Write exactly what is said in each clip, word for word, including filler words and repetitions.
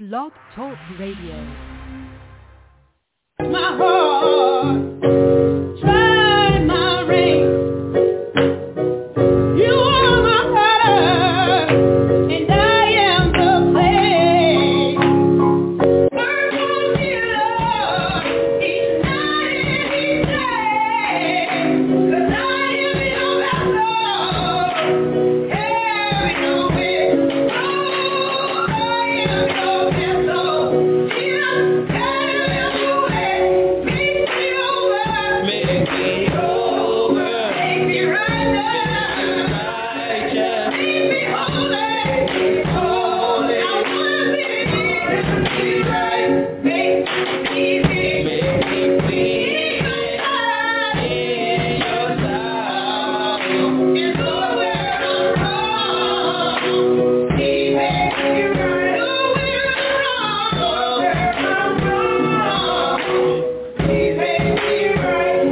Blog Talk Radio. My heart, try my ring. You are my heart, and I am the clay. Burn me, Lord, each night and each day, 'cause I am your vessel, carry no weight. Oh, I am your vessel. Jesus, carry your weight. Make me over, make me over, make me righteous, righteous, make me holy, holy. I wanna be, be right, make me clean, make me clean in your sight, in your sight. And Lord, where I'm wrong, He makes me right. Lord, where I'm wrong, where I'm wrong, He makes me right.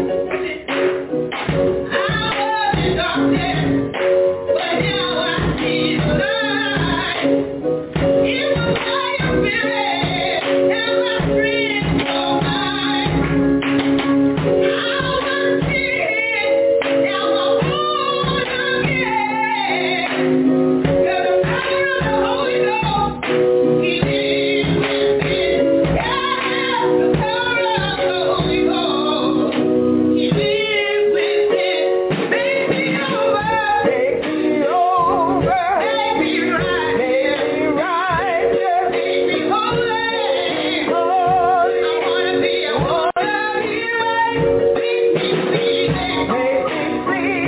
I was in darkness, but now I see the light. It was by your Spirit, and my friends are mine. I was sick, now I'm born again. You're the power of the Holy Ghost, He lives within. Yeah, the power of the Holy Ghost, He lives within. Make me over, make me over, make me right, make me righteous, make me holy, holy. I wanna be, I wanna be right. Make me clean, make me clean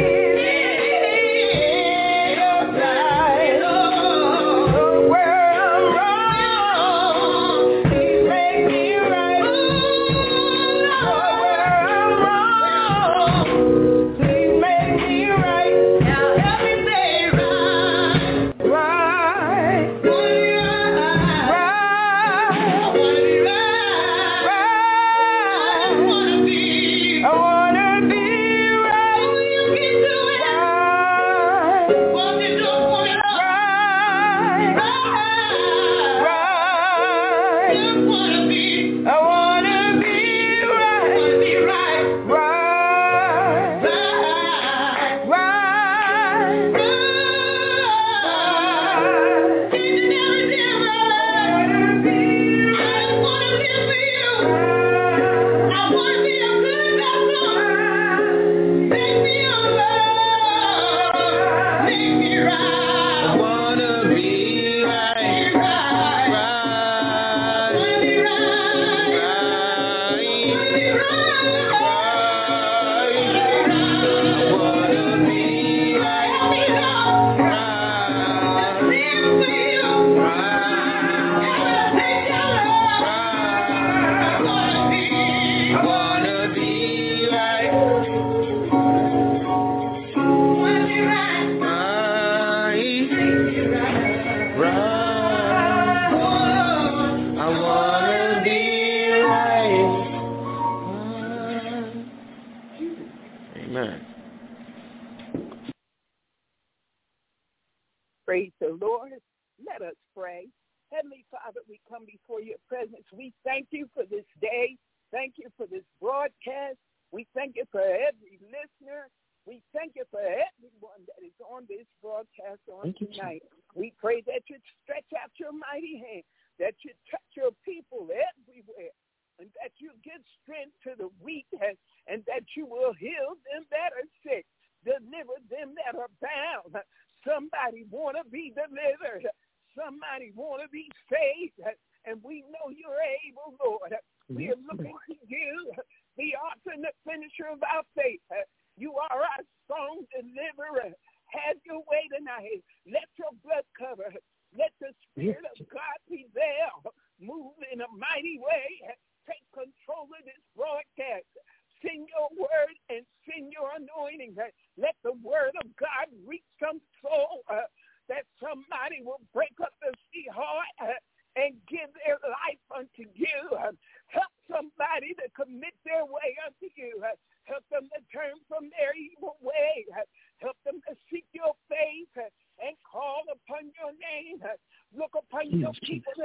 in your sight. Lord, where I'm wrong, Please make me right. Ooh, Lord, where I'm wrong, Please make me right. Now help me say right, right, right, right. I wanna be right, right. I wanna be, I wanna be right. Oh, you can do it. Right. Won't you do it for me, Lord? Right, right, right. Just wanna be, I wanna be right. Wanna be right, right, right, right, right. Changing everything right. I just wanna live for you. I wanna be a good vessel. Make me over, make me right. I wanna be right, right, right. Wanna be right, right. Wanna be right, right. Wanna be right, help me, Lord. Right. Just live for you. Right. And I'll take your love. Right. I wanna be, I wanna be right. Wanna be right, right, right. Oh, I wanna be right. Amen. Praise the Lord. Let us pray. Heavenly Father, we come before your presence. We thank you for this day. Thank you for this broadcast. We thank you for every listener. We thank you for everyone that is on this broadcast on Thank you, tonight. We pray that you stretch out your mighty hand, that you touch your people everywhere, and that you give strength to the weak, and, and that you will heal them that are sick, deliver them that are bound. Somebody want to be delivered. Somebody want to be saved, and we know you're able, Lord. We are looking to you, the author and the finisher of our faith. You are our song deliverer. Have your way tonight. Let your blood cover. Let the Spirit of God prevail. Move in a mighty way. Take control of this broadcast. Send your word and send your anointing. Let the word of God reach some soul, uh, that somebody will break up the sea heart uh, and give their life unto you. Uh, help somebody to commit their way unto you. Uh, help them to turn from their evil way. Uh, help them to seek your face uh, and call upon your name. Uh, look upon your people tonight.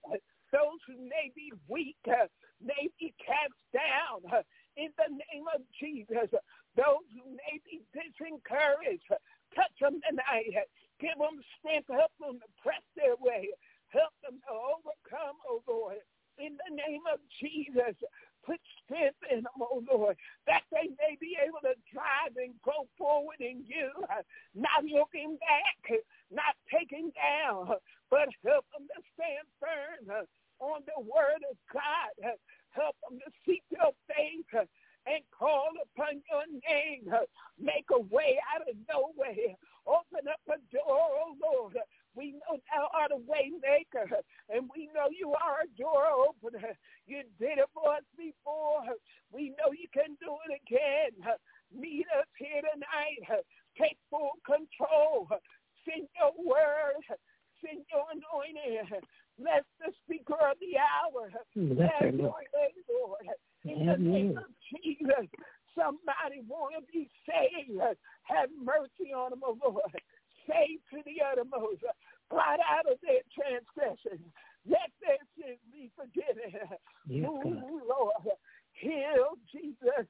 those who may be weak, uh, may be cast down uh, in the name of Jesus. Those who may be disencouraged, uh, touch them tonight. Uh, give them strength. Help them to press their way. Help them to overcome, oh Lord. In the name of Jesus, put strength in them, oh Lord, that they may be able to drive and go forward in you, uh, not looking back, not taking down, but help them to stand firm uh, on the word of God. Uh, help them to seek your face uh, and call upon your name. Uh, make a way out of no way. Open up a door, oh Lord. We know thou art a way maker, and we know you are a door opener. You did it for us before. We know you can do it again. Meet us here tonight. Take full control. Send your word. Send your anointing. Bless the speaker of the hour. Have your way, Lord. In the name of Jesus, somebody want to be saved. Have mercy on them, oh Lord. Save to the uttermost. Blot out of their transgressions. Let their sins be forgiven. Yes, Move, Lord. Heal, Jesus.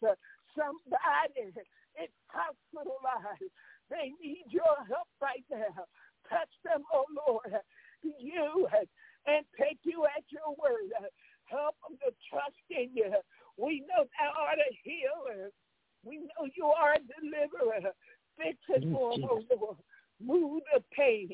Somebody is hospitalized. They need your help right now. Touch them, oh Lord. You and take you at your word. Help them to trust in you. We know thou art a healer. We know you are a deliverer. Fix it for them, oh Lord. Move the pain.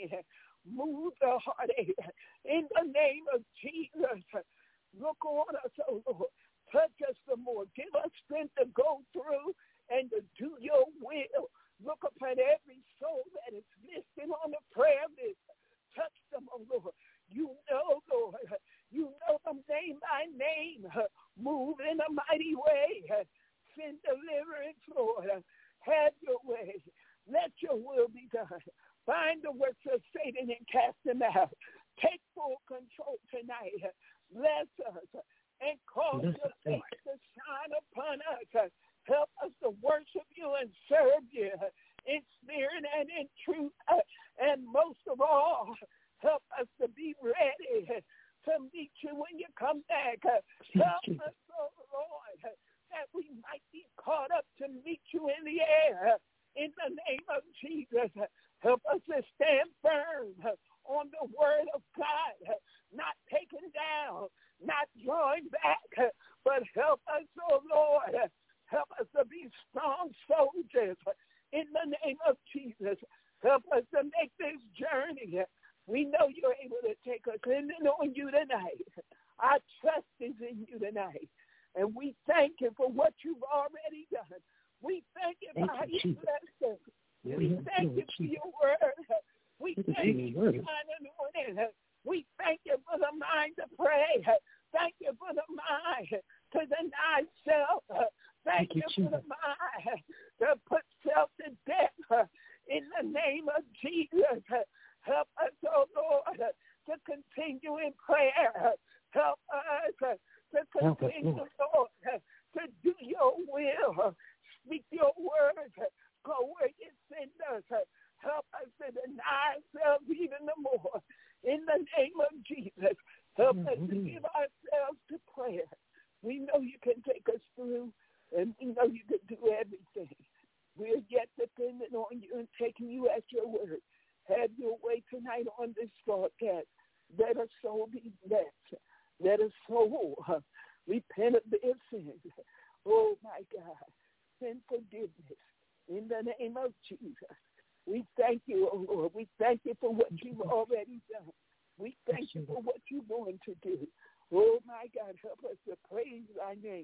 Move the heartache. In the name of Jesus, look on us, oh Lord. Touch us some more. Give us strength to go through and to do your will. Look upon every soul that is listening on the prayer list. Touch them, oh Lord. You know, Lord. You know them name by name. Move in a mighty way. Send deliverance, Lord. Have your way. Let your will be done. Bind the works of Satan and cast them out. Take full control tonight. Bless us and cause your face to shine upon us. Help us to worship you and serve you in spirit and in truth. And most of all, help us to be ready to meet you when you come back. Help us, oh Lord, that we might be caught up to meet you in the air. In the name of Jesus, help us to stand firm on the word of God, not taken down, not drawing back, but help us, oh Lord, help us to be strong soldiers. In the name of Jesus, help us to make this journey. We know you're able to take us in and on you tonight. Our trust is in you tonight. And we thank you for what you've already done. We thank you for how you blessed us. We thank you for your word. We thank you for your anointing. We thank you for the mind to pray. Thank you for the mind to deny self. Thank you for the mind to put self to death. In the name of Jesus, help us, oh Lord, to continue in prayer. Help us to continue, Lord, to do your will. Speak your words. Go where you send us. Help us to deny ourselves even the more. In the name of Jesus, help us to give ourselves to prayer. We know you can take us through, and we know you can do everything. We're yet dependent on you and taking you at your word. Have your way tonight on this broadcast. Let us soul be blessed. Let us soul uh, repent of their sins. Oh, my God. Send forgiveness in the name of Jesus. We thank you, oh Lord. We thank you for what you've already done. We thank you for what you're going to do. Oh, my God, help us to praise thy name,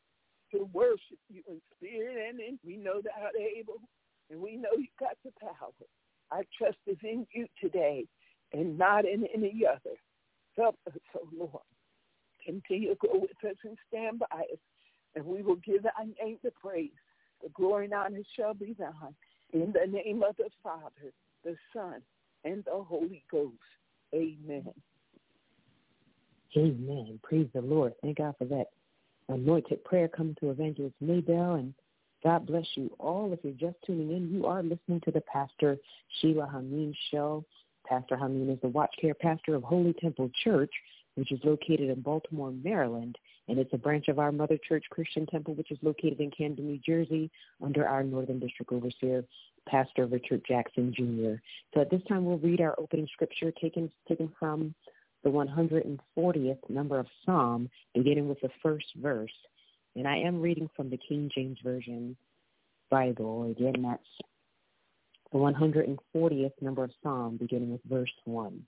to worship you in spirit and in. We know that you're able, and we know you got the power. Our trust is in you today and not in any other. Help us, oh Lord. Continue to go with us and stand by us, and we will give thy name the praise. The glory and honor shall be thine. In the name of the Father, the Son, and the Holy Ghost. Amen. Amen. Praise the Lord. Thank God for that anointed prayer coming to Evangelist Maybell. And God bless you all. If you're just tuning in, you are listening to the Pastor Sheila Hameen Show. Pastor Hameen is the Watch Care Pastor of Holy Temple Church which is located in Baltimore, Maryland, and it's a branch of our Mother Church Christian Temple, which is located in Camden, New Jersey, under our Northern District Overseer, Pastor Richard Jackson, Junior So at this time, we'll read our opening scripture taken, taken from the one hundred fortieth number of Psalm, beginning with the first verse. And I am reading from the King James Version Bible. Again, that's the one hundred fortieth number of Psalm, beginning with verse one.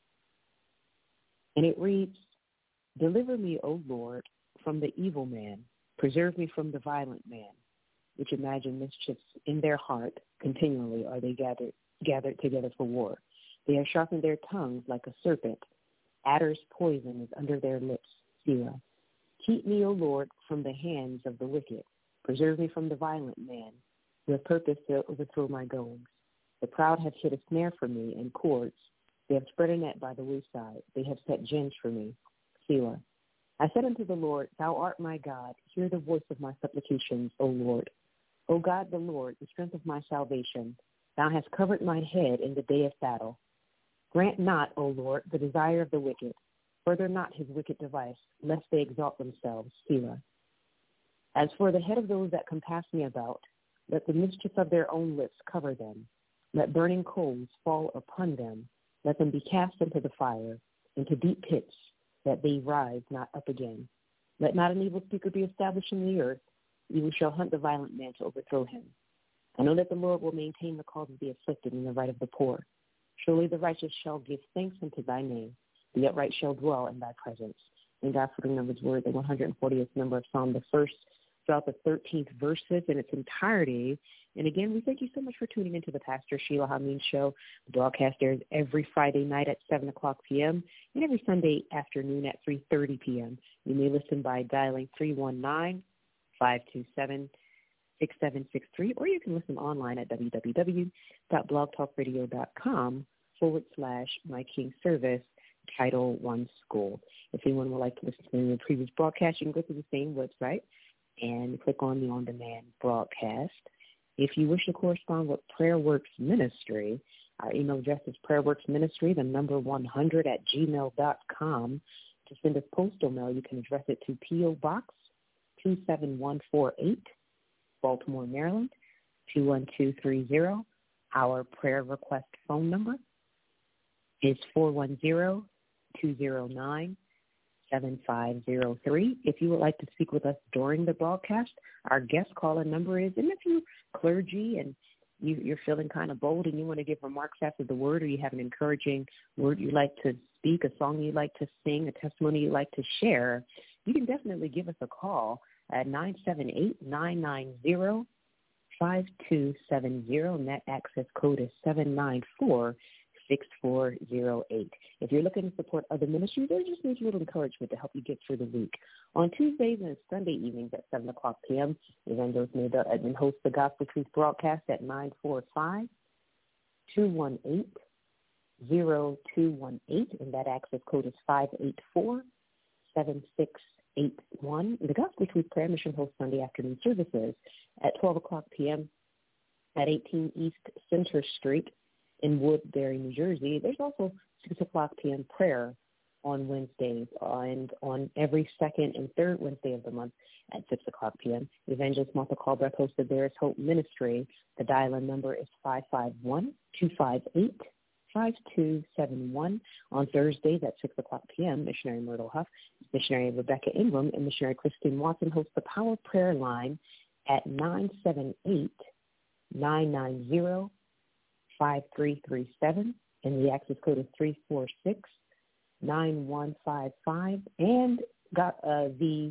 And it reads, "Deliver me, O Lord, from the evil man. Preserve me from the violent man, which imagine mischiefs in their heart. Continually are they gathered, gathered together for war. They have sharpened their tongues like a serpent. Adder's poison is under their lips. Selah. Keep me, O Lord, from the hands of the wicked. Preserve me from the violent man, who have purpose to overthrow my goings. The proud have hid a snare for me and cords. They have spread a net by the wayside. They have set gins for me. Selah. I said unto the Lord, Thou art my God. Hear the voice of my supplications, O Lord. O God, the Lord, the strength of my salvation. Thou hast covered my head in the day of battle. Grant not, O Lord, the desire of the wicked. Further not his wicked device, lest they exalt themselves. Selah. As for the head of those that compass me about, let the mischief of their own lips cover them. Let burning coals fall upon them. Let them be cast into the fire, into deep pits, that they rise not up again. Let not an evil speaker be established in the earth. Evil shall hunt the violent man to overthrow him. I know that the Lord will maintain the cause of the afflicted and the right of the poor. Surely the righteous shall give thanks unto thy name. The upright shall dwell in thy presence." And God, for the numbers word, the one hundred fortieth number of Psalm, the first throughout the thirteenth verses in its entirety. And again, we thank you so much for tuning into the Pastor Sheila Hameen Show. The broadcast airs every Friday night at seven o'clock p.m. and every Sunday afternoon at three thirty p.m. You may listen by dialing three one nine, five two seven, six seven six three, or you can listen online at www.blogtalkradio.com forward slash My King Service Title One School. If anyone would like to listen to the previous broadcast, you can go to the same website and click on the on-demand broadcast. If you wish to correspond with PrayerWorks Ministry, our email address is prayerworksministry, the number one hundred at gmail dot com. To send us postal mail, you can address it to P O. Box two seven one four eight, Baltimore, Maryland, two one two three zero. Our prayer request phone number is four one zero, two zero nine, seven five zero three. If you would like to speak with us during the broadcast, our guest caller number is, and if you're clergy and you, you're feeling kind of bold and you want to give remarks after the word, or you have an encouraging word you'd like to speak, a song you'd like to sing, a testimony you'd like to share, you can definitely give us a call at nine seven eight, nine nine zero, five two seven zero, and that access code is seven nine four, six four zero eight. If you're looking to support other ministries, or just need a little encouragement to help you get through the week, on Tuesdays and Sunday evenings at seven o'clock p.m., Evangelist Maybell Edmond hosts the Gospel Truth broadcast at nine four five, two one eight, zero two one eight, and that access code is five eight four, seven six eight one. The Gospel Truth Prayer Mission hosts Sunday afternoon services at twelve o'clock p.m. at eighteen East Center Street in Woodbury, New Jersey. There's also six o'clock p.m. prayer on Wednesdays, and on every second and third Wednesday of the month at six o'clock p.m. Evangelist Martha Callbreath hosts the There is Hope Ministry. The dial-in number is five five one, two five eight, five two seven one. On Thursdays at six o'clock p.m., Missionary Myrtle Huff, Missionary Rebecca Ingram, and Missionary Christine Watson host the Power Prayer Line at nine seven eight, nine nine zero, five three three seven, and the access code is three four six, nine one five five. And got uh, the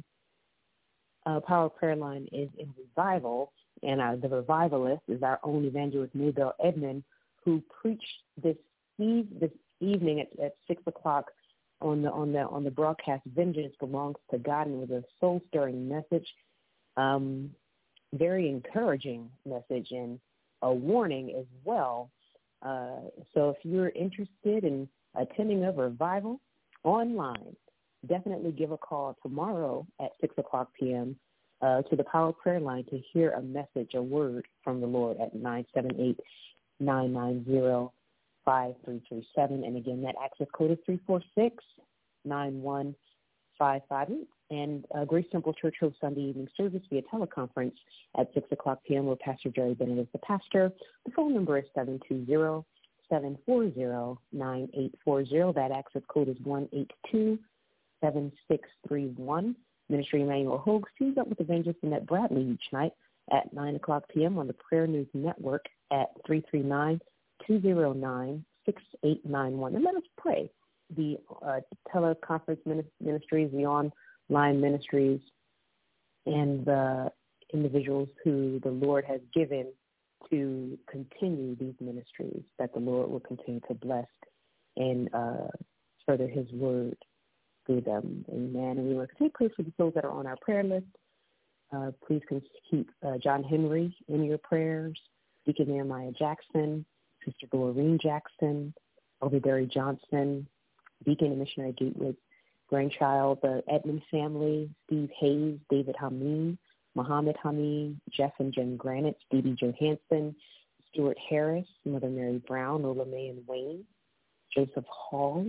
uh, Power Prayer Line is in revival, and uh, the revivalist is our own evangelist Maybell Edmond, who preached this eve this evening at, at six o'clock on the on the on the broadcast. Vengeance belongs to God, and it was a soul stirring message, um, very encouraging message, and a warning as well. Uh, so if you're interested in attending a revival online, definitely give a call tomorrow at six o'clock p.m. Uh, to the Power Prayer Line to hear a message, a word from the Lord at nine seven eight, nine nine zero, five three three seven. And again, that access code is three four six, nine one five five. And uh, Grace Temple Church hosts Sunday evening service via teleconference at six o'clock p.m. where Pastor Jerry Bennett is the pastor. The phone number is seven two zero, seven four zero, nine eight four zero. That access code is one eight two seven six three one. Ministry Emmanuel Hogue teams up with Evangelist Annette Bradley each night at nine o'clock p.m. on the Prayer News Network at three three nine, two zero nine, six eight nine one. And let us pray. The uh, teleconference ministries, the online ministries, and the individuals who the Lord has given to continue these ministries, that the Lord will continue to bless and uh, further his word through them. Amen. And we want to continue to pray for the souls that are on our prayer list. Uh, please keep uh, John Henry in your prayers, Deacon Nehemiah Jackson, Sister Doreen Jackson, Overberry Johnson, Deacon and Missionary Gatewood grandchild, the Edmund family, Steve Hayes, David Hameen, Muhammad Hameen, Jeff and Jen Granite, Stevie Johansson, Stuart Harris, Mother Mary Brown, Ola May and Wayne, Joseph Hall,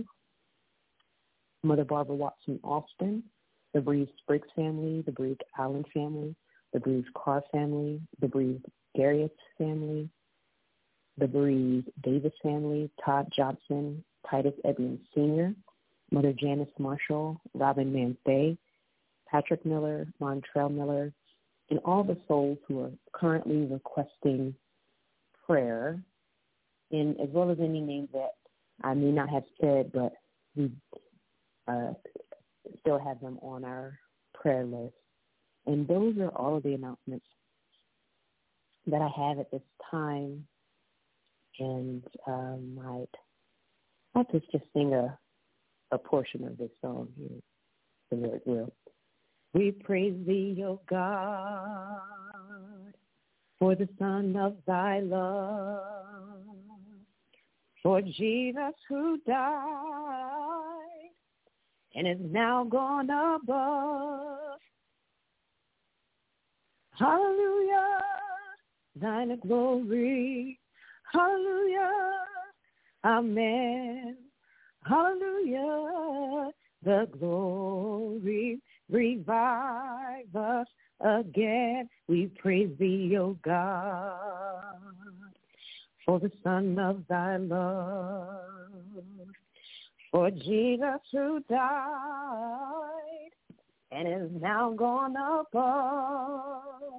Mother Barbara Watson Austin, the Breeze Spriggs family, the Breeze Allen family, the Breeze Carr family, the Breeze Darius family, the Breeze Davis family, Todd Johnson, Titus Edmonds Senior, Mother Janice Marshall, Robin Mansday, Patrick Miller, Montrell Miller, and all the souls who are currently requesting prayer, and as well as any names that I may not have said, but we uh, still have them on our prayer list. And those are all of the announcements that I have at this time. And um, I'd like to just sing a, a portion of this song here, the Lord will. We praise thee, O God, for the Son of thy love, for Jesus who died and is now gone above. Hallelujah, thine glory. Hallelujah, amen. Hallelujah, the glory. Revive us again. We praise thee, O God, for the Son of thy love, for Jesus who died and is now gone above.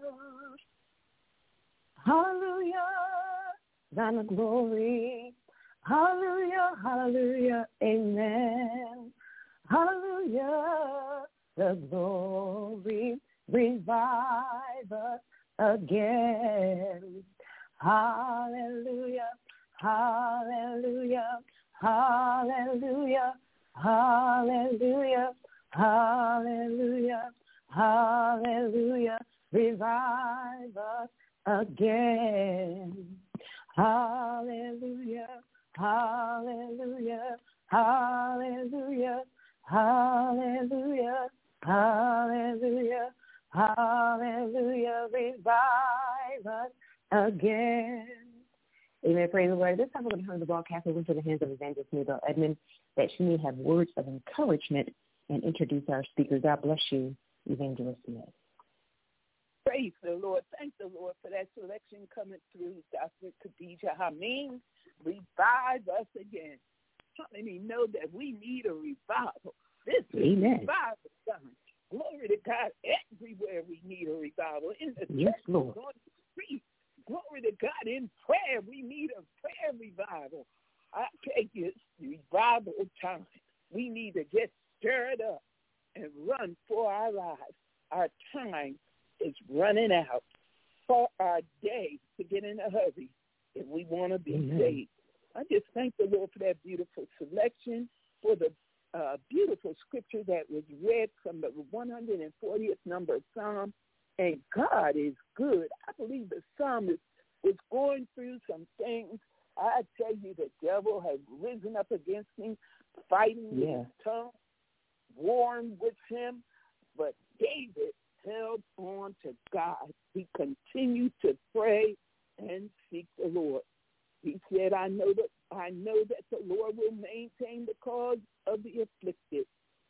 Hallelujah, thine glory. Hallelujah, hallelujah, amen. Hallelujah, the glory. Revive us again. Hallelujah, hallelujah, hallelujah, hallelujah, hallelujah, hallelujah. Revive us again. Hallelujah, hallelujah, hallelujah, hallelujah, hallelujah, hallelujah. Revive us again. Amen. Praise the Lord. This time we're going to turn the broadcast over to the hands of Evangelist Mabel Edmond, that she may have words of encouragement and introduce our speaker. God bless you, Evangelist Smith. Praise the Lord. Thank the Lord for that selection coming through, Doctor Khadijah Hameen. Revive us again. How many know that we need a revival? This is Amen. Revival time. Glory to God. Everywhere we need a revival. In the yes, church, Lord. on the street. Glory to God. In prayer, we need a prayer revival. I tell you, it's revival time. We need to get stirred up and run for our lives. Our time is running out for our day to get in a hurry if we want to be Amen. Saved. I just thank the Lord for that beautiful selection, for the uh, beautiful scripture that was read from the one hundred fortieth number of Psalm. And God is good. I believe the psalmist was going through some things. I tell you, the devil has risen up against him, fighting yeah. with his tongue, warring with him. But David held on to God. He continued to pray and seek the Lord. He said, I know that I know that the Lord will maintain the cause of the afflicted.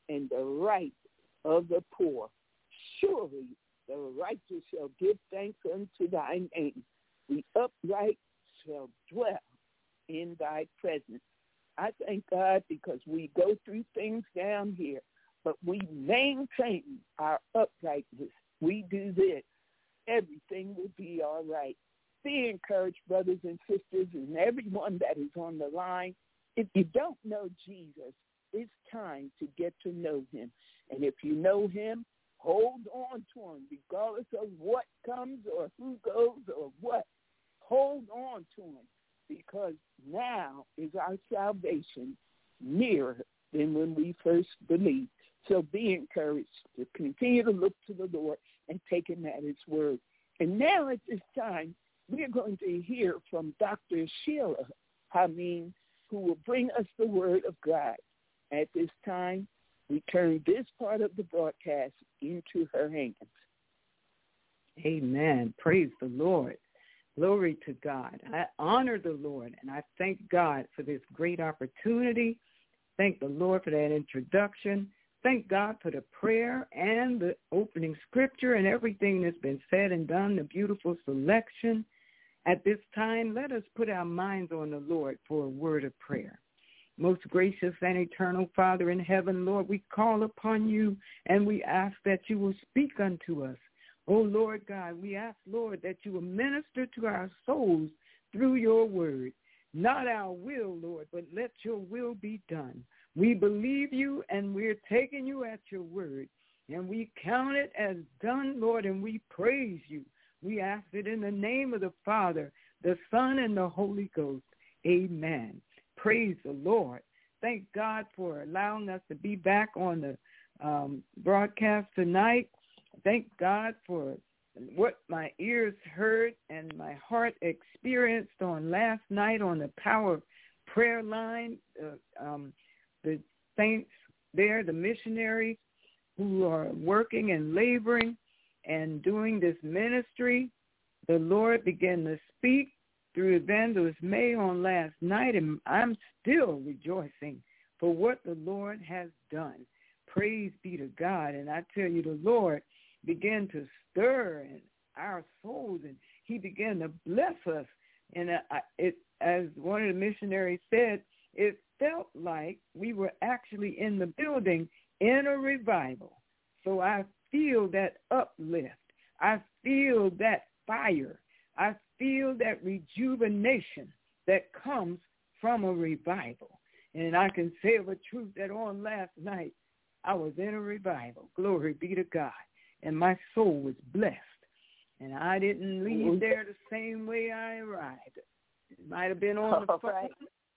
and the right of the poor. Surely the righteous shall give thanks unto thy name. The upright shall dwell in thy presence. I thank God because we go through things down here, but we maintain our uprightness. We do this. Everything will be all right. Be encouraged, brothers and sisters, and everyone that is on the line. If you don't know Jesus, it's time to get to know him. And if you know him, hold on to him, regardless of what comes or who goes or what. Hold on to him, because now is our salvation nearer than when we first believed. So be encouraged to continue to look to the Lord and take him at his word. And now at this time, we're going to hear from Doctor Sheila Hameen, who will bring us the word of God. At this time, we turn this part of the broadcast into her hands. Amen. Praise the Lord. Glory to God. I honor the Lord, and I thank God for this great opportunity. Thank the Lord for that introduction. Thank God for the prayer and the opening scripture and everything that's been said and done, the beautiful selection. At this time, let us put our minds on the Lord for a word of prayer. Most gracious and eternal Father in heaven, Lord, we call upon you and we ask that you will speak unto us. Oh, Lord God, we ask, Lord, that you will minister to our souls through your word. Not our will, Lord, but let your will be done. We believe you and we're taking you at your word. And we count it as done, Lord, and we praise you. We ask it in the name of the Father, the Son, and the Holy Ghost. Amen. Praise the Lord. Thank God for allowing us to be back on the um, broadcast tonight. Thank God for what my ears heard and my heart experienced on last night on the Power Prayer Line. Uh, um, the saints there, the missionaries who are working and laboring and doing this ministry, the Lord began to speak through Evangelist May on last night, and I'm still rejoicing for what the Lord has done. Praise be to God. And I tell you, the Lord began to stir in our souls, and he began to bless us. And uh, it, as one of the missionaries said, it felt like we were actually in the building in a revival. So I feel that uplift. I feel that fire. I feel that rejuvenation that comes from a revival. And I can say of a truth that on last night, I was in a revival. Glory be to God. And my soul was blessed. And I didn't leave there the same way I arrived. It might have been on the phone. Right.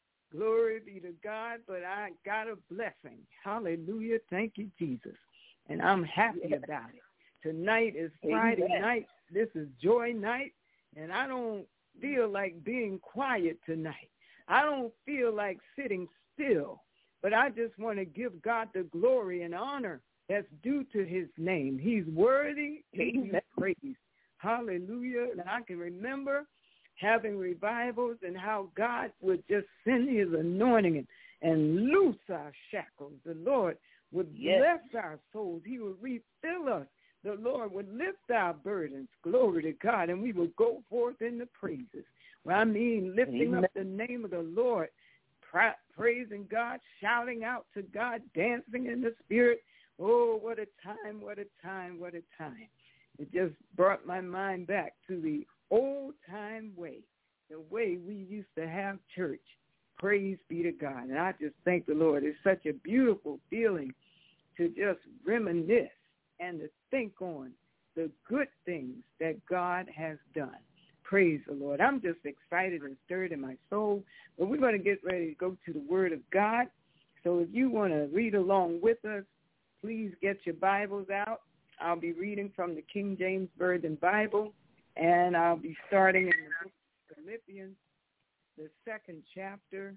Glory be to God, but I got a blessing. Hallelujah. Thank you, Jesus. And I'm happy yes. about it. Tonight is Friday Amen. night. This is joy night. And I don't feel like being quiet tonight. I don't feel like sitting still. But I just want to give God the glory and honor that's due to his name. He's worthy to be praised. Hallelujah. And I can remember having revivals and how God would just send his anointing and, and loose our shackles. The Lord would yes. bless our souls. He would refill us. The Lord would lift our burdens. Glory to God. And we would go forth in the praises. Well, I mean, lifting Amen. up the name of the Lord, pra- praising God, shouting out to God, dancing in the spirit. Oh, what a time, what a time, what a time. It just brought my mind back to the old-time way, the way we used to have church. Praise be to God. And I just thank the Lord. It's such a beautiful feeling to just reminisce and to think on the good things that God has done. Praise the Lord. I'm just excited and stirred in my soul. But we're going to get ready to go to the Word of God. So if you want to read along with us, please get your Bibles out. I'll be reading from the King James Version Bible, and I'll be starting in the book of Philippians, the second chapter.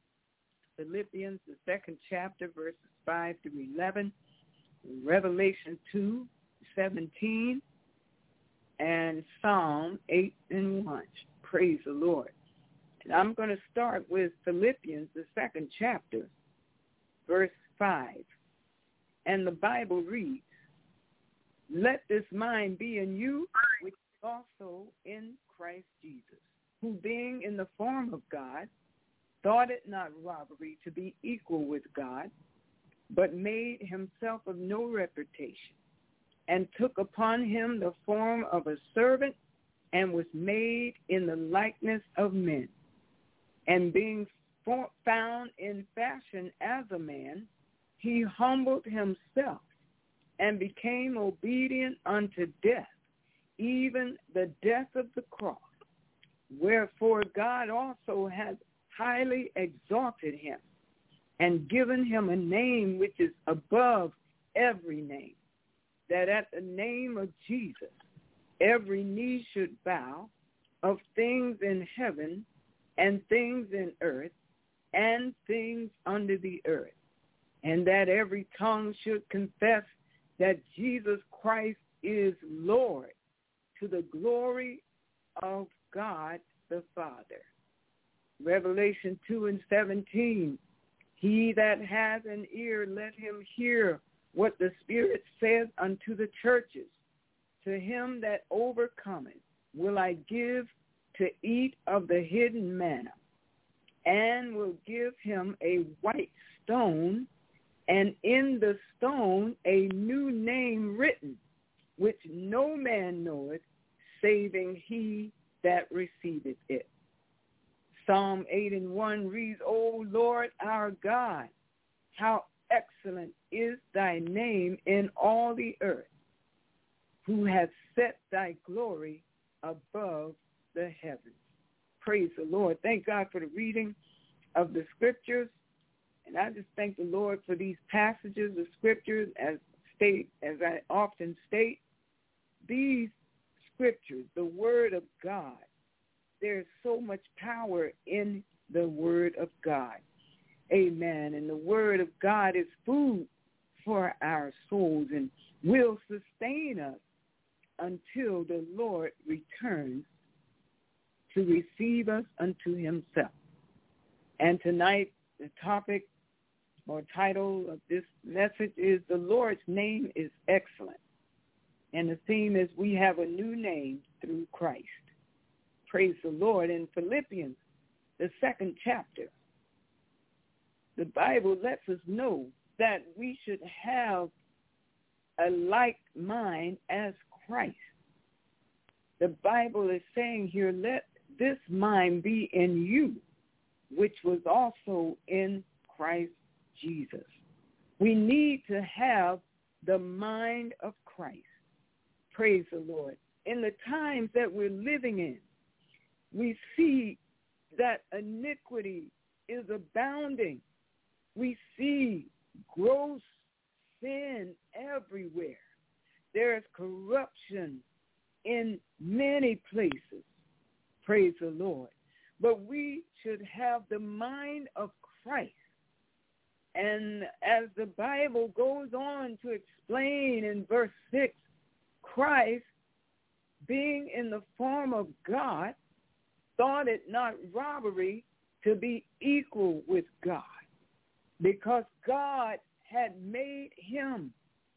Philippians, the second chapter, verses five through eleven. Revelation two, seventeen, and Psalm eight and one. Praise the Lord. And I'm going to start with Philippians, the second chapter, verse five. And the Bible reads, let this mind be in you, which is also in Christ Jesus, who being in the form of God, thought it not robbery to be equal with God, but made himself of no reputation, and took upon him the form of a servant, and was made in the likeness of men. And being for, found in fashion as a man, he humbled himself, and became obedient unto death, even the death of the cross. Wherefore God also hath highly exalted him, and given him a name which is above every name, that at the name of Jesus every knee should bow, of things in heaven and things in earth and things under the earth, and that every tongue should confess that Jesus Christ is Lord, to the glory of God the Father. Revelation two and seventeen, he that hath an ear, let him hear what the Spirit saith unto the churches. To him that overcometh will I give to eat of the hidden manna, and will give him a white stone, and in the stone a new name written, which no man knoweth, saving he that receiveth it. Psalm eight and one reads, O Lord our God, how excellent is thy name in all the earth, who hath set thy glory above the heavens. Praise the Lord. Thank God for the reading of the scriptures. And I just thank the Lord for these passages of scriptures. As state, as I often state, these scriptures, the word of God, there's so much power in the word of God. Amen. And the word of God is food for our souls and will sustain us until the Lord returns to receive us unto himself. And tonight, the topic or title of this message is The Lord's Name is Excellent. And the theme is we have a new name through Christ. Praise the Lord. In Philippians, the second chapter, the Bible lets us know that we should have a like mind as Christ. The Bible is saying here, let this mind be in you, which was also in Christ Jesus. We need to have the mind of Christ. Praise the Lord. In the times that we're living in, we see that iniquity is abounding. We see gross sin everywhere. There is corruption in many places. Praise the Lord. But we should have the mind of Christ. And as the Bible goes on to explain in verse six, Christ, being in the form of God, thought it not robbery to be equal with God, because God had made him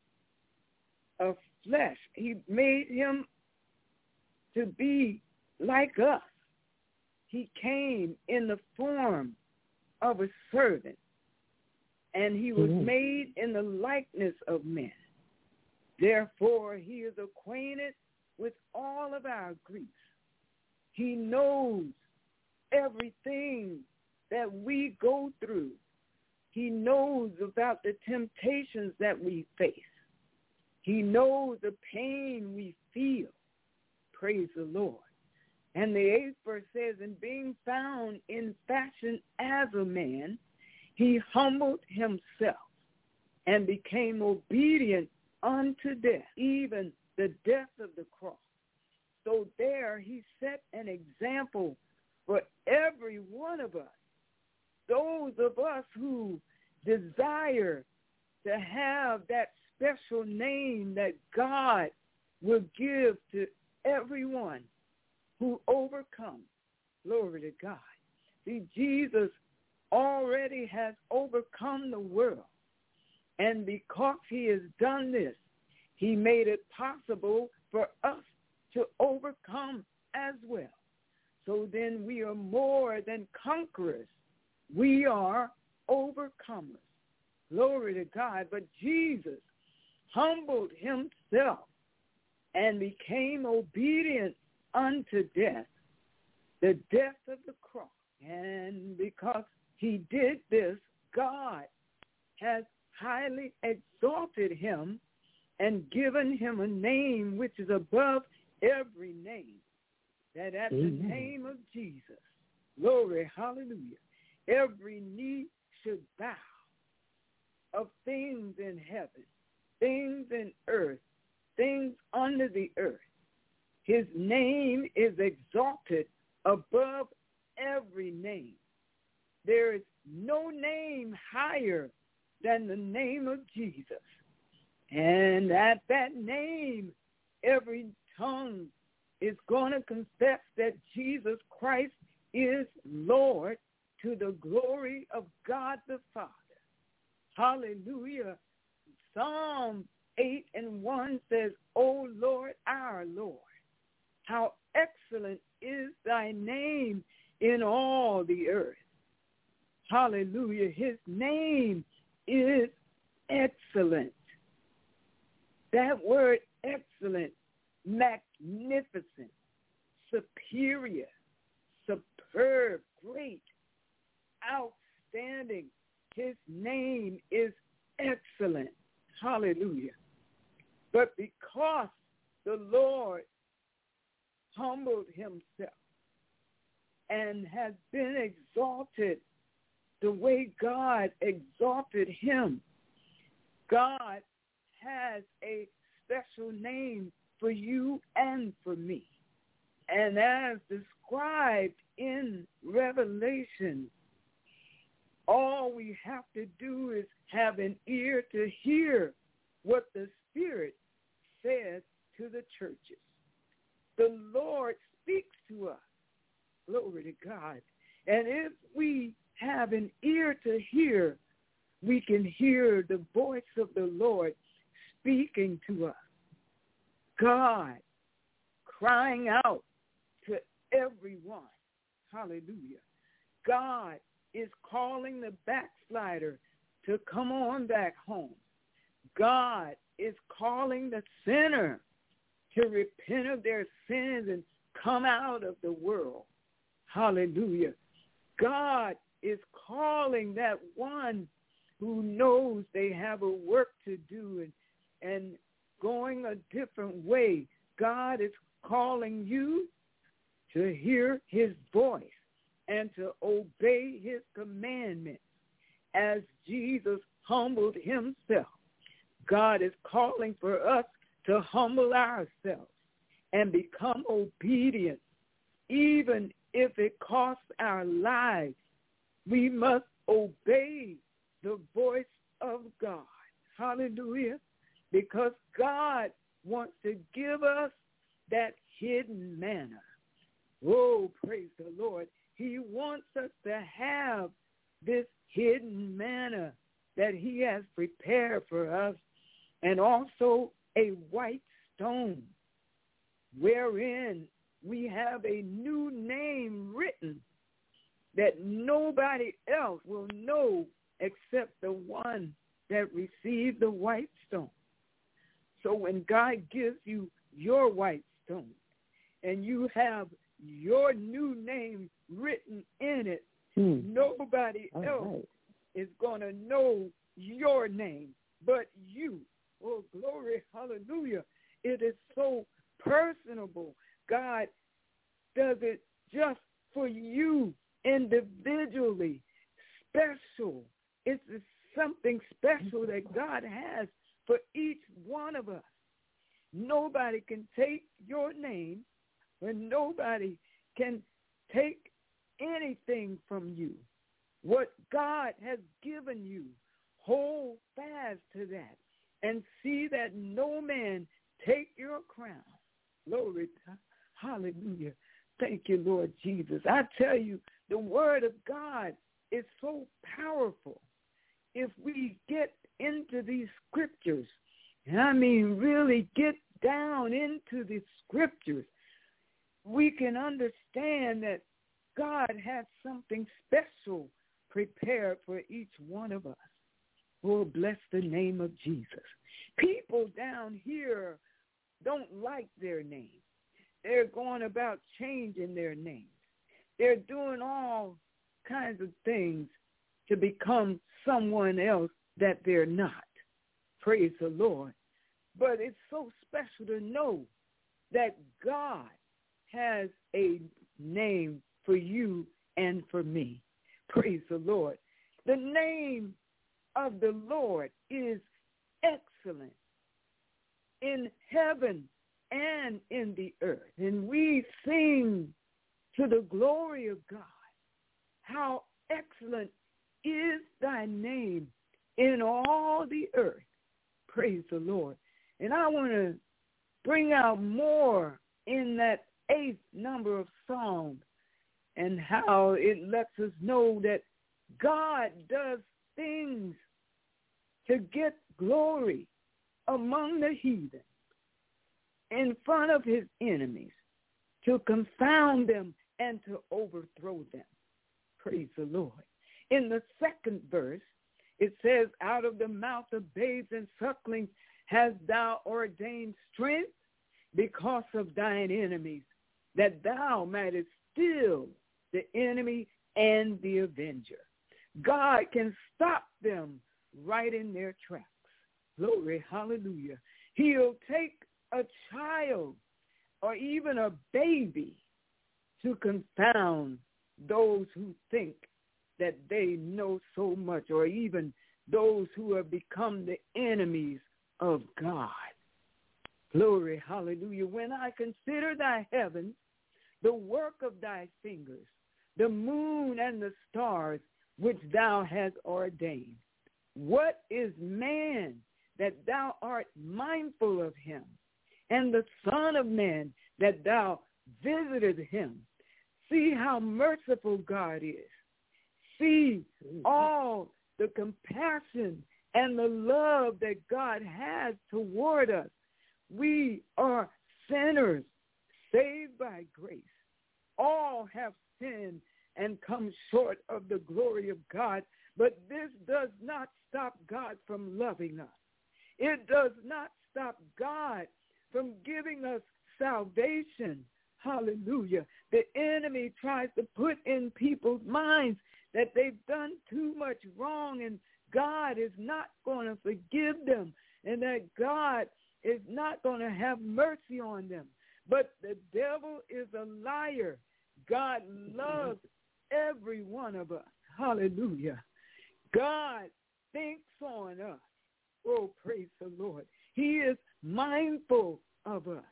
of flesh. He made him to be like us. He came in the form of a servant, and he was mm-hmm. made in the likeness of men. Therefore, he is acquainted with all of our griefs. He knows everything that we go through. He knows about the temptations that we face. He knows the pain we feel. Praise the Lord. And the eighth verse says, and being found in fashion as a man, he humbled himself and became obedient unto death, even the death of the cross. So there he set an example for every one of us, those of us who desire to have that special name that God will give to everyone who overcomes. Glory to God. See, Jesus already has overcome the world. And because he has done this, he made it possible for us to overcome as well. So then we are more than conquerors. We are overcomers. Glory to God. But Jesus humbled himself and became obedient unto death, the death of the cross. And because he did this, God has highly exalted him and given him a name which is above every name, that at Amen. The name of Jesus, glory, hallelujah, every knee should bow, of things in heaven, things in earth, things under the earth. His name is exalted above every name. There is no name higher than the name of Jesus. And at that name, every tongue is going to confess that Jesus Christ is Lord, to the glory of God the Father. Hallelujah. Psalm eight and one says, O Lord, our Lord, how excellent is thy name in all the earth. Hallelujah. His name is excellent. That word excellent, magnificent, superior, superb, great, outstanding. His name is excellent. Hallelujah. But because the Lord humbled himself and has been exalted the way God exalted him, God has a special name for you and for me. And as described in Revelation, all we have to do is have an ear to hear what the Spirit says to the churches. The Lord speaks to us. Glory to God. And if we have an ear to hear, we can hear the voice of the Lord speaking to us. God crying out to everyone. Hallelujah. God is calling the backslider to come on back home. God is calling the sinner to repent of their sins and come out of the world. Hallelujah. God is calling that one who knows they have a work to do and, and going a different way. God is calling you to hear his voice and to obey his commandments. As Jesus humbled himself, God is calling for us to humble ourselves and become obedient, even if it costs our lives. We must obey the voice of God. Hallelujah. Because God wants to give us that hidden manna. Oh, praise the Lord. He wants us to have this hidden manna that he has prepared for us, and also a white stone wherein we have a new name written that nobody else will know except the one that received the white stone. So when God gives you your white stone and you have your new name written in it, hmm. nobody All else right. is going to know your name but you. Oh, glory, hallelujah. It is so personable. God does it just for you individually, special. It's something special that God has for each one of us. Nobody can take your name, and nobody can take anything from you. What God has given you, hold fast to that and see that no man take your crown. Glory to hallelujah. Thank you, Lord Jesus. I tell you, the word of God is so powerful. If we get into these scriptures, and I mean really get down into the scriptures, we can understand that God has something special prepared for each one of us. Oh, bless the name of Jesus. People down here don't like their name. They're going about changing their names. They're doing all kinds of things to become someone else that they're not. Praise the Lord. But it's so special to know that God has a name for you and for me. Praise the Lord. The name of the Lord is excellent in heaven and in the earth. And we sing to the glory of God. How excellent is thy name in all the earth. Praise the Lord. And I want to bring out more in that eighth number of Psalms and how it lets us know that God does things to get glory among the heathen in front of his enemies, to confound them and to overthrow them. Praise the Lord. In the second verse, it says, out of the mouth of babes and sucklings hast thou ordained strength because of thine enemies, that thou mightest still the enemy and the avenger. God can stop them right in their tracks. Glory, hallelujah. He'll take a child or even a baby to confound those who think that they know so much, or even those who have become the enemies of God. Glory, hallelujah. When I consider thy heavens, the work of thy fingers, the moon and the stars which thou hast ordained. What is man that thou art mindful of him, and the Son of Man that thou visited him? See how merciful God is. See all the compassion and the love that God has toward us. We are sinners saved by grace. All have sinned and come short of the glory of God, but this does not stop God from loving us. It does not stop God from giving us salvation. Hallelujah. The enemy tries to put in people's minds that they've done too much wrong and God is not going to forgive them and that God is not going to have mercy on them. But the devil is a liar. God loves every one of us. Hallelujah. God thinks on us. Oh, praise the Lord. He is mindful of us.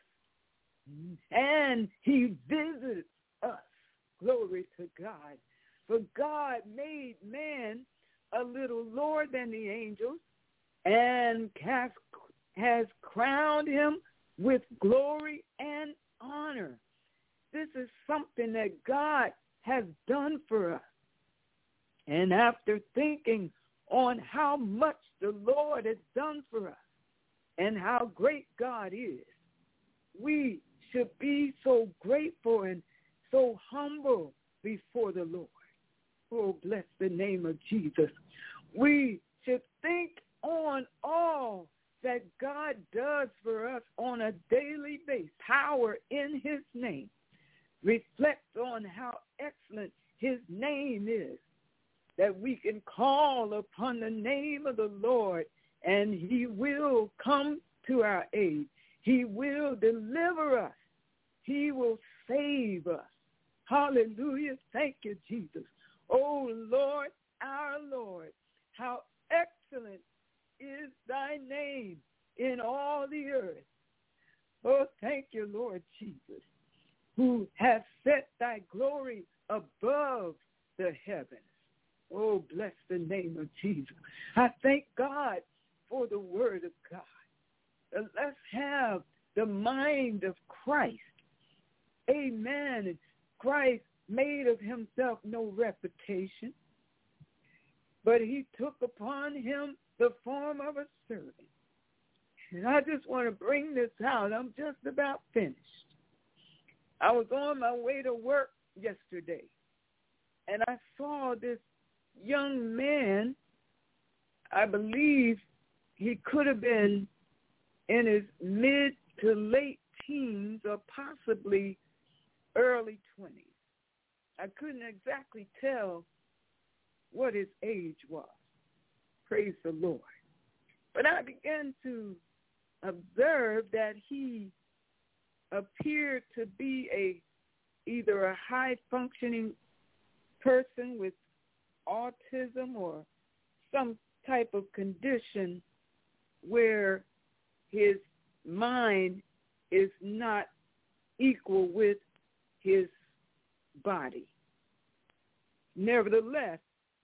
And he visits us. Glory to God. For God made man a little lower than the angels and has, has crowned him with glory and honor. This is something that God has done for us. And after thinking on how much the Lord has done for us and how great God is, we should be so grateful and so humble before the Lord. Oh, bless the name of Jesus. We should think on all that God does for us on a daily basis. Power in his name. Reflect on how excellent his name is, that we can call upon the name of the Lord and he will come to our aid. He will deliver us. He will save us. Hallelujah. Thank you, Jesus. Oh, Lord, our Lord, how excellent is thy name in all the earth. Oh, thank you, Lord Jesus, who has set thy glory above the heavens. Oh, bless the name of Jesus. I thank God for the word of God. And let's have the mind of Christ. Amen. And Christ made of himself no reputation, but he took upon him the form of a servant. And I just want to bring this out. I'm just about finished. I was on my way to work yesterday, and I saw this young man. I believe he could have been in his mid to late teens or possibly early twenties. I couldn't exactly tell what his age was. Praise the Lord. But I began to observe that he appeared to be a either a high-functioning person with autism or some type of condition where his mind is not equal with his body. Nevertheless,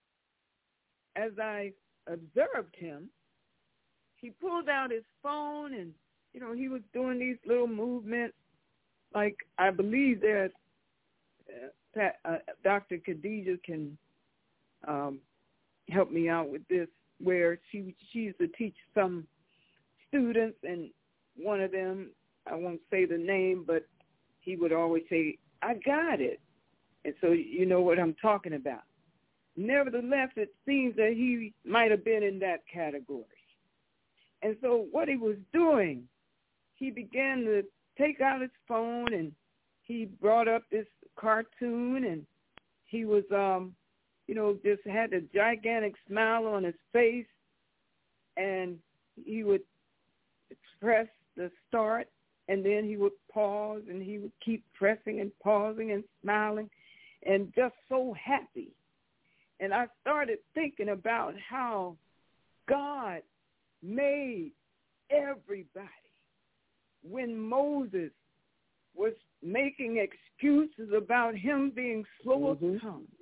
as I observed him, he pulled out his phone and, you know, he was doing these little movements like I believe that uh, uh, Doctor Khadijah can um, help me out with this, where she, she used to teach some students, and one of them, I won't say the name, but he would always say, I got it. And so you know what I'm talking about. Nevertheless, it seems that he might have been in that category. And so what he was doing, he began to take out his phone, and he brought up this cartoon, and he was, um, you know, just had a gigantic smile on his face, and he would press the start, and then he would pause, and he would keep pressing and pausing and smiling, and just so happy. And I started thinking about how God made everybody. When Moses was making excuses about him being slow Mm-hmm. of tongue,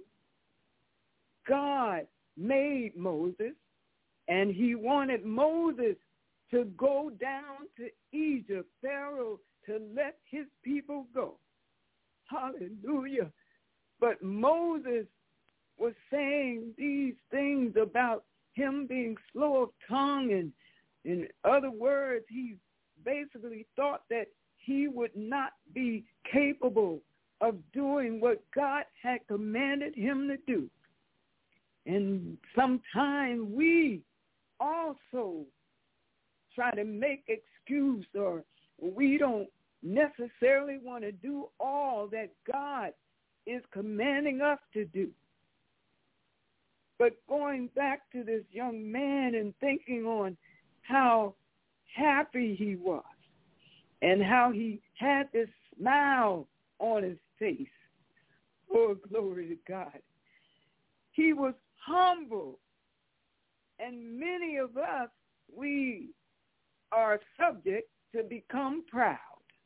God made Moses, and he wanted Moses to go down to Egypt, Pharaoh, to let his people go. Hallelujah. But Moses was saying these things about him being slow of tongue, and in other words, he basically thought that he would not be capable of doing what God had commanded him to do. And sometimes we also try to make excuse, or we don't necessarily want to do all that God is commanding us to do. But going back to this young man and thinking on how happy he was and how he had this smile on his face. Oh, glory to God. He was humble. And many of us, we are subject to become proud.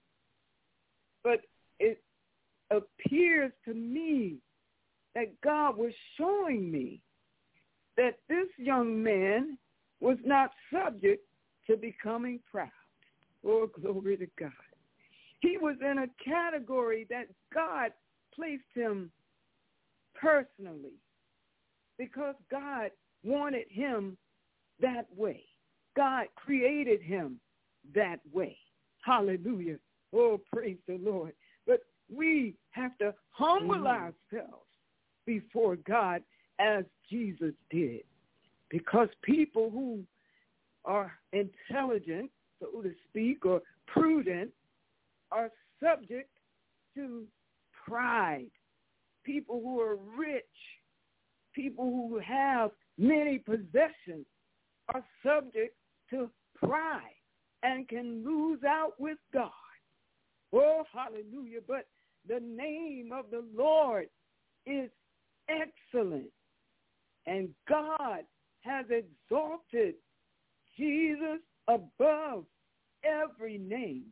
But it appears to me that God was showing me that this young man was not subject to becoming proud. Oh, glory to God. He was in a category that God placed him personally because God wanted him that way. God created him that way. Hallelujah. Oh, praise the Lord. But we have to humble mm-hmm. ourselves before God as Jesus did, because people who are intelligent, so to speak, or prudent, are subject to pride. People who are rich, people who have many possessions, are subject to pride and can lose out with God. Oh, hallelujah. But the name of the Lord is excellent. And God has exalted Jesus above every name.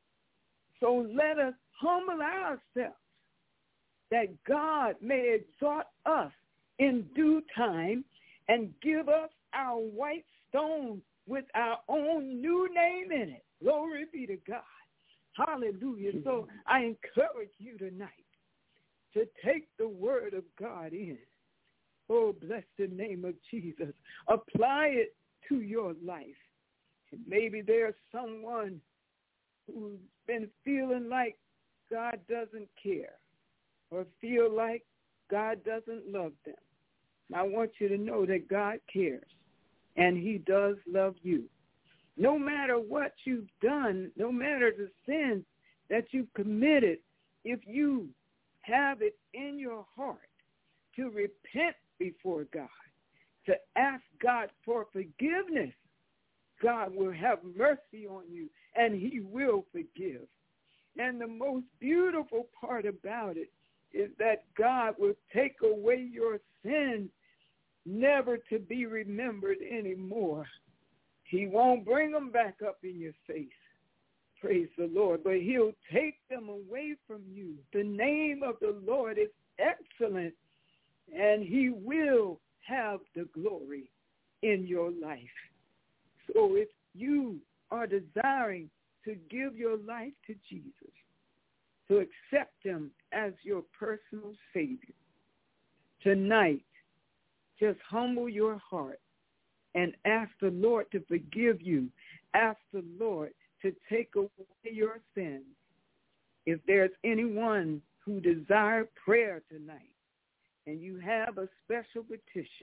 So let us humble ourselves that God may exalt us in due time and give us our white stone with our own new name in it. Glory be to God. Hallelujah. So I encourage you tonight to take the word of God in. Oh, bless the name of Jesus. Apply it to your life. And maybe there's someone who's been feeling like God doesn't care or feel like God doesn't love them. I want you to know that God cares, and he does love you. No matter what you've done, no matter the sins that you've committed, if you have it in your heart to repent before God, to ask God for forgiveness, God will have mercy on you, and he will forgive. And the most beautiful part about it is that God will take away your sins, never to be remembered anymore. He won't bring them back up in your face. Praise the Lord. But he'll take them away from you. The name of the Lord is excellent, and he will have the glory in your life. So if you are desiring to give your life to Jesus, to accept him as your personal Savior, tonight, just humble your heart and ask the Lord to forgive you. Ask the Lord to take away your sins. If there's anyone who desires prayer tonight and you have a special petition,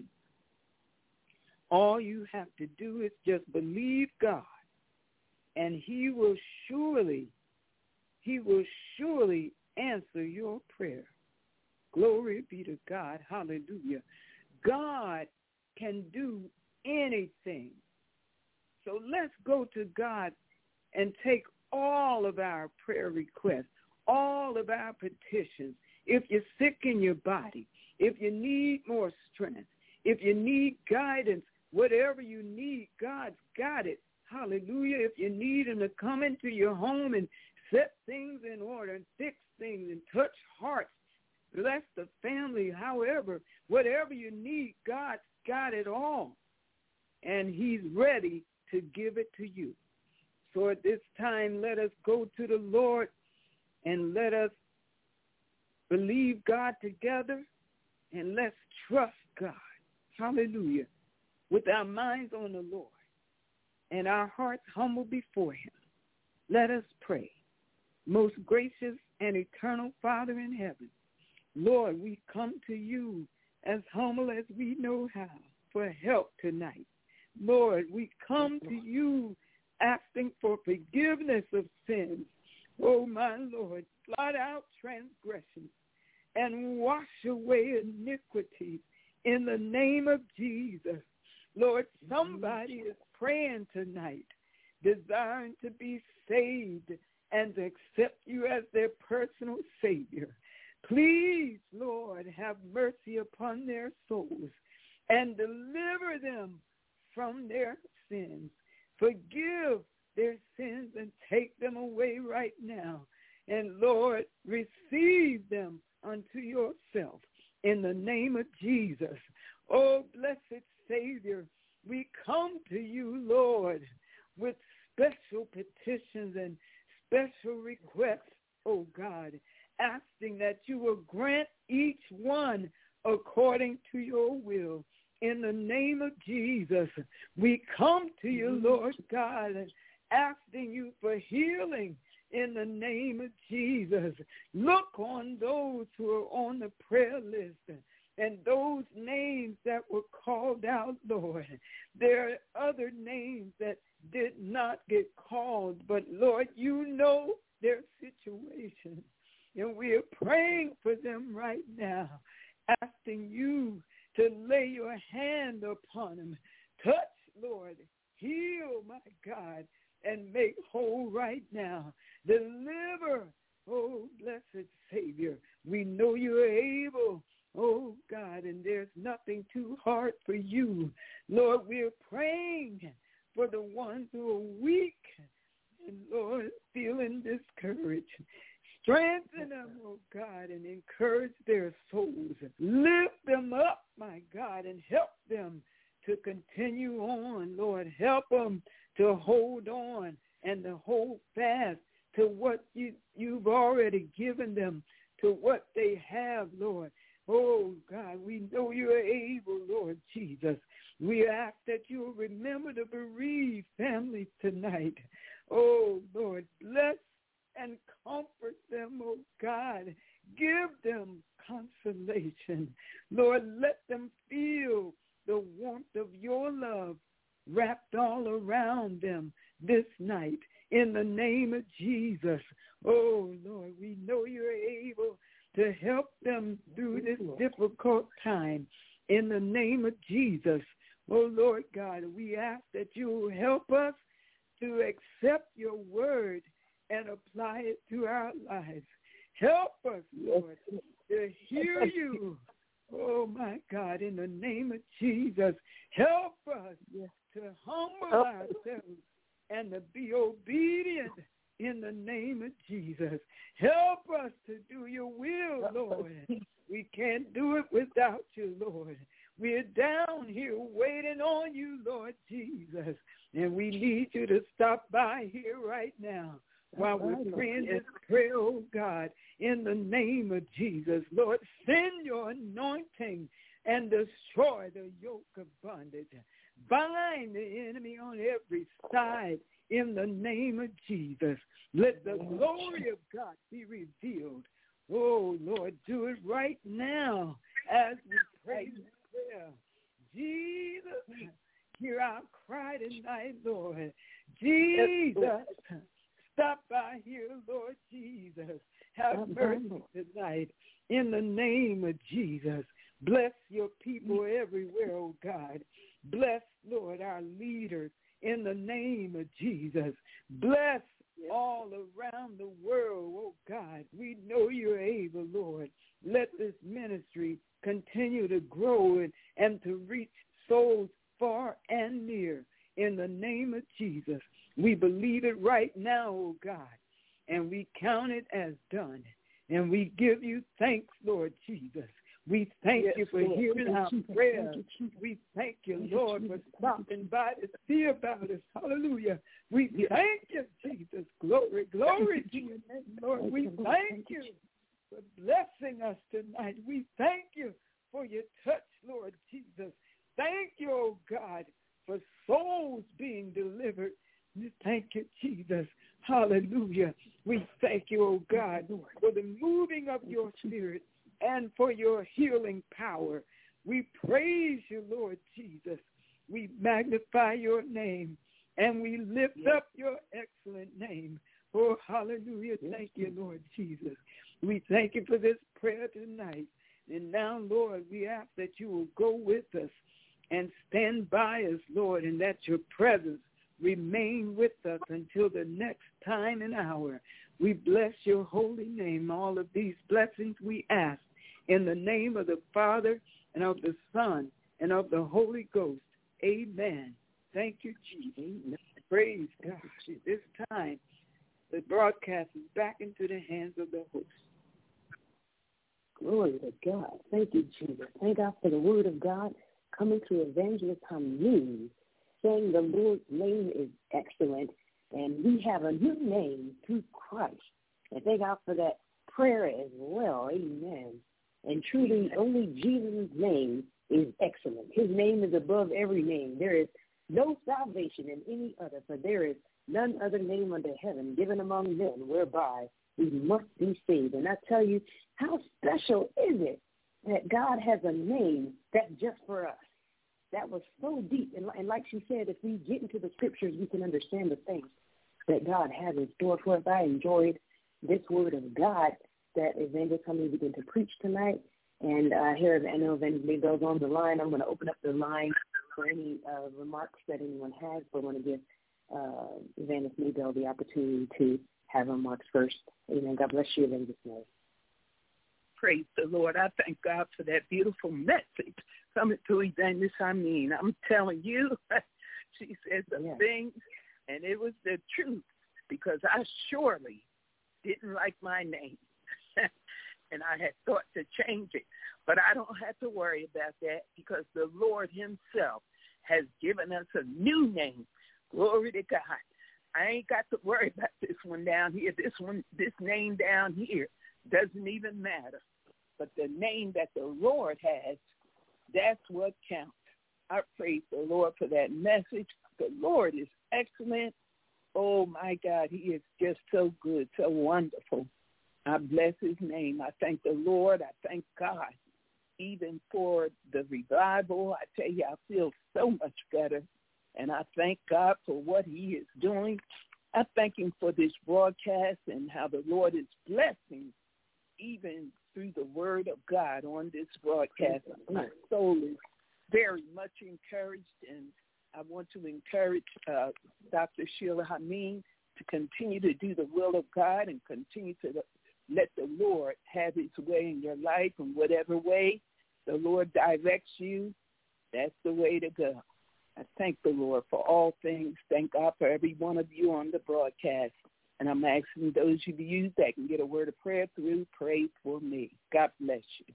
all you have to do is just believe God, and he will surely, he will surely answer your prayer. Glory be to God. Hallelujah. God can do anything. So let's go to God and take all of our prayer requests, all of our petitions. If you're sick in your body, if you need more strength, if you need guidance, whatever you need, God's got it. Hallelujah. If you need him to come into your home and set things in order and fix things and touch hearts, bless the family, however, whatever you need, God's got it all. And he's ready to give it to you. So at this time, let us go to the Lord and let us believe God together, and let's trust God. Hallelujah. With our minds on the Lord and our hearts humble before him, let us pray. Most gracious and eternal Father in heaven, Lord, we come to you as humble as we know how for help tonight. Lord, we come to you asking for forgiveness of sins. Oh, my Lord, blot out transgressions and wash away iniquities in the name of Jesus. Lord, somebody is praying tonight, desiring to be saved and to accept you as their personal Savior. Please, Lord, have mercy upon their souls and deliver them from their sins. Forgive their sins and take them away right now. And, Lord, receive them unto yourself in the name of Jesus. Oh, blessed Savior, we come to you, Lord, with special petitions and special requests, oh God, asking that you will grant each one according to your will. In the name of Jesus, we come to you, Lord God, asking you for healing in the name of Jesus. Look on those who are on the prayer list and those names that were called out, Lord. There are other names that did not get called, but, Lord, you know their situation. And we are praying for them right now, asking you to lay your hand upon them. Touch, Lord. Heal, my God, and make whole right now. Deliver, oh, blessed Savior. We know you're able, oh, God, and there's nothing too hard for you. Lord, we're praying for the ones who are weak and, Lord, feeling discouraged. Strengthen them, oh God, and encourage their souls. Lift them up, my God, and help them to continue on, Lord. Help them to hold on and to hold fast to what you, you've already given them, to what they have, Lord. Oh, God, we know you're able, Lord Jesus. We ask that you will remember the bereaved families tonight. Oh, Lord, bless and comfort them, oh God. Give them consolation. Lord, let them feel the warmth of your love wrapped all around them this night in the name of Jesus. Oh, Lord, we know you're able to help them through this difficult time in the name of Jesus. Oh, Lord God, we ask that you will help us to accept your word and apply it to our lives. Help us, Lord, to hear you. Oh, my God, in the name of Jesus, help us to humble ourselves and to be obedient in the name of Jesus. Help us to do your will, Lord. We can't do it without you, Lord. We're down here waiting on you, Lord Jesus, and we need you to stop by here right now while we're praying this prayer, oh God, in the name of Jesus. Lord, send your anointing and destroy the yoke of bondage. Bind the enemy on every side in the name of Jesus. Let the glory of God be revealed. Oh, Lord, do it right now as we pray this prayer. Jesus, hear our cry tonight, Lord. Jesus, stop by here, Lord Jesus. Have mercy tonight in the name of Jesus. Bless your people everywhere, oh God. Bless, Lord, our leaders in the name of Jesus. Bless all around the world, oh God. We know you're able, Lord. Let this ministry continue to grow and, and to reach souls far and near in the name of Jesus. We believe it right now, oh God, and we count it as done. And we give you thanks, Lord Jesus. We thank yes, you for Lord. hearing our prayers. We thank you, Lord, for stopping by to see about us. Hallelujah. We thank you, Jesus. Glory, glory to your name, Lord. We thank you for blessing us tonight. We thank you for your touch, Lord Jesus. Thank you, oh God, for souls being delivered. We thank you, Jesus. Hallelujah. We thank you, oh God, for the moving of your spirit and for your healing power. We praise you, Lord Jesus. We magnify your name, and we lift up your excellent name. Oh, hallelujah. Thank you, Lord Jesus. We thank you for this prayer tonight. And now, Lord, we ask that you will go with us and stand by us, Lord, and that your presence remain with us until the next time and hour. We bless your holy name. All of these blessings we ask in the name of the Father and of the Son and of the Holy Ghost. Amen. Thank you, Jesus. Praise God. At this time, the broadcast is back into the hands of the host. Glory to God. Thank you, Jesus. Thank God for the word of God coming to Evangelist Hameen, saying the Lord's name is excellent, and we have a new name through Christ. And thank God for that prayer as well. Amen. And truly, only Jesus' name is excellent. His name is above every name. There is no salvation in any other, for there is none other name under heaven given among men whereby we must be saved. And I tell you, how special is it that God has a name that's just for us? That was so deep. And, and like she said, if we get into the scriptures, we can understand the things that God has in store for us. I enjoyed this word of God that Evangelist Hameen began to preach tonight. And uh, here, I know Evangelist Maybell's on the line. I'm going to open up the line for any uh, remarks that anyone has, but I want to give uh, Evangelist Maybell the opportunity to have remarks first. Amen. God bless you, Evangelist May. Praise the Lord. I thank God for that beautiful message coming to Evangelist Hameen. I'm telling you, she said some yes. things, and it was the truth, because I surely didn't like my name. And I had thought to change it. But I don't have to worry about that, because the Lord himself has given us a new name. Glory to God. I ain't got to worry about this one down here. This one, this name down here doesn't even matter. But the name that the Lord has, that's what counts. I praise the Lord for that message. The Lord is excellent. Oh, my God, he is just so good, so wonderful. I bless his name. I thank the Lord. I thank God, even for the revival. I tell you, I feel so much better, and I thank God for what he is doing. I thank him for this broadcast and how the Lord is blessing even through the word of God on this broadcast. My soul is very much encouraged, and I want to encourage uh, Doctor Sheila Hameen to continue to do the will of God and continue to let the Lord have his way in your life, in whatever way the Lord directs you. That's the way to go. I thank the Lord for all things. Thank God for every one of you on the broadcast. And I'm asking those of you that can get a word of prayer through, pray for me. God bless you.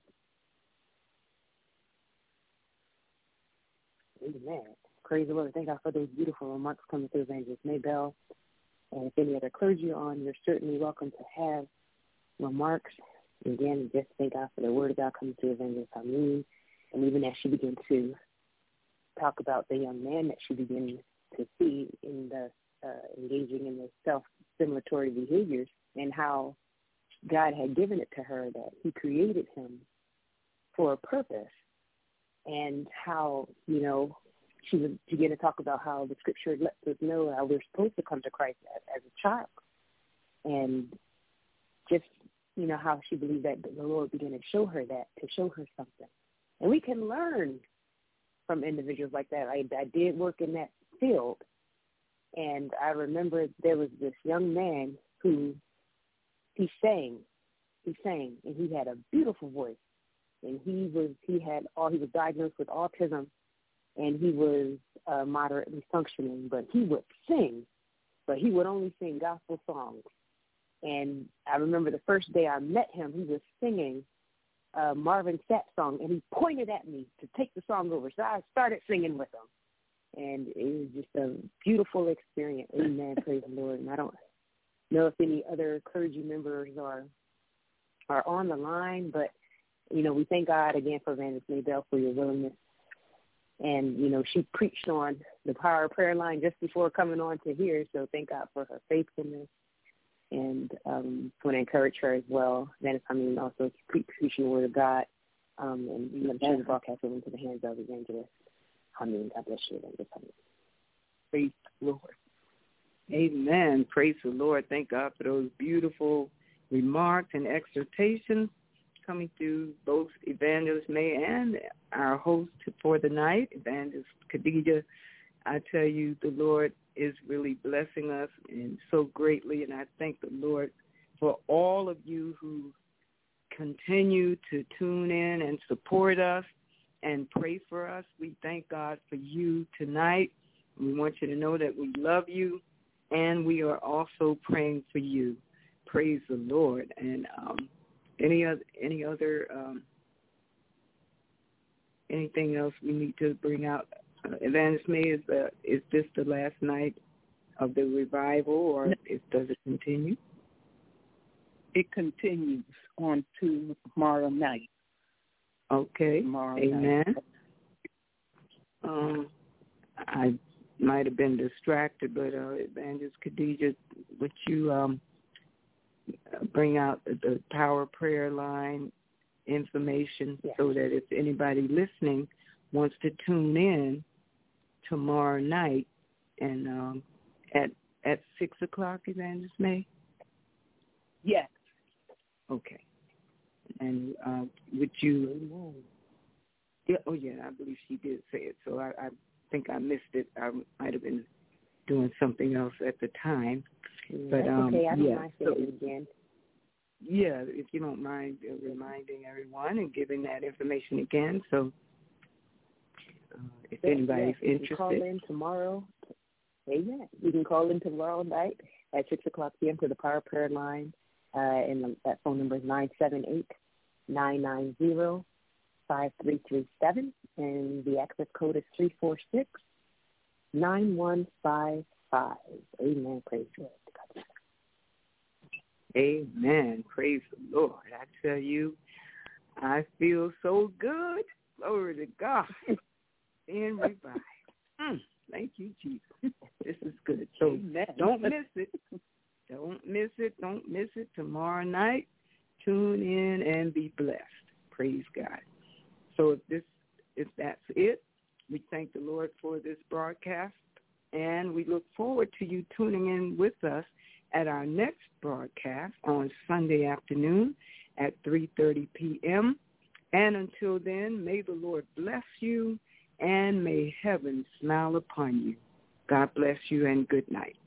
Amen. Praise the Lord. Thank God for those beautiful remarks coming through Evangelist Maybell. And if any other clergy are on, you're certainly welcome to have remarks. And again, just thank God for the word of God coming through Evangelist Hameen. And even as she began to talk about the young man that she began to see in the uh, engaging in the self-stimulatory behaviors, and how God had given it to her, that he created him for a purpose, and how, you know, she was began to talk about how the scripture lets us know how we're supposed to come to Christ as, as a child, and just, you know, how she believed that the Lord began to show her that, to show her something. And we can learn from individuals like that. I, I did work in that field, and I remember there was this young man who, he sang, he sang, and he had a beautiful voice, and he was, he had all, he was diagnosed with autism, and he was uh, moderately functioning, but he would sing, but he would only sing gospel songs. And I remember the first day I met him, he was singing a Marvin Sapp song, and he pointed at me to take the song over. So I started singing with him, and it was just a beautiful experience. Amen. Praise the Lord. And I don't know if any other clergy members are are on the line, but, you know, we thank God again for Evangelist Maybell for your willingness. And, you know, she preached on the Power of Prayer line just before coming on to here, so thank God for her faithfulness. And um, I want to encourage her as well. Then, I mean, also keep preaching the word of God, um, and you know, turn the broadcast over into the hands of Evangelist. I mean, God bless you, Evangelist. Praise the Lord. Amen. Praise the Lord. Thank God for those beautiful remarks and exhortations coming through both Evangelist May and our host for the night, Evangelist Khadijah. I tell you, the Lord is really blessing us and so greatly, and I thank the Lord for all of you who continue to tune in and support us and pray for us. We thank God for you tonight. We want you to know that we love you, and we are also praying for you. Praise the Lord. And um, any other, any other, um, anything else we need to bring out? Uh, Evangelist May, is, uh, is this the last night of the revival, or no. is, does it continue? It continues on to tomorrow night. Okay. Tomorrow Amen. Night. Um, I might have been distracted, but uh, Evangelist Khadijah, would you um, bring out the, the Power Prayer Line information, yes, so that if anybody listening wants to tune in tomorrow night and um, at at six o'clock, Evangelist May? Yes. Okay. And uh, would you? Yeah. Oh, yeah. I believe she did say it. So I, I think I missed it. I might have been doing something else at the time. Yeah, but um, okay. I don't yeah. mind saying so, it again. Yeah, if you don't mind uh, reminding everyone and giving that information again. So uh, if yeah, anybody's yeah. You interested, can call in tomorrow. Amen. You can call in tomorrow night at six o'clock p.m. to the Power Prayer Line. Uh, and the, that phone number is nine seven eight, nine nine zero, five three three seven. And the access code is three four six, nine one five five. Amen. Praise the Lord. Amen. Praise the Lord. I tell you, I feel so good. Glory to God. being revived. Mm, thank you, Jesus. This is good. So Amen. Don't miss it. Don't miss it. Don't miss it tomorrow night. Tune in and be blessed. Praise God. So if this, if that's it, we thank the Lord for this broadcast, and we look forward to you tuning in with us at our next broadcast on Sunday afternoon at three thirty p.m. And until then, may the Lord bless you and may heaven smile upon you. God bless you and good night.